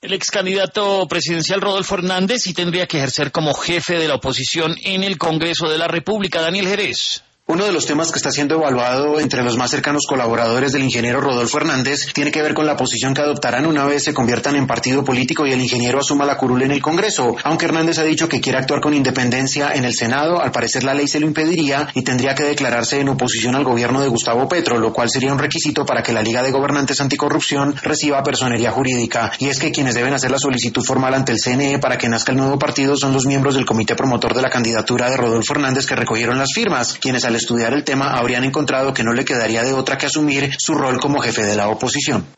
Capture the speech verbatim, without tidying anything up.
El ex candidato presidencial Rodolfo Hernández sí tendría que ejercer como jefe de la oposición en el Congreso de la República. Daniel Jerez. Uno de los temas que está siendo evaluado entre los más cercanos colaboradores del ingeniero Rodolfo Hernández tiene que ver con la posición que adoptarán una vez se conviertan en partido político y el ingeniero asuma la curul en el Congreso. Aunque Hernández ha dicho que quiere actuar con independencia en el Senado, al parecer la ley se lo impediría y tendría que declararse en oposición al gobierno de Gustavo Petro, lo cual sería un requisito para que la Liga de Gobernantes Anticorrupción reciba personería jurídica. Y es que quienes deben hacer la solicitud formal ante el C N E para que nazca el nuevo partido son los miembros del comité promotor de la candidatura de Rodolfo Hernández que recogieron las firmas, quienes al estudiar el tema habrían encontrado que no le quedaría de otra que asumir su rol como jefe de la oposición.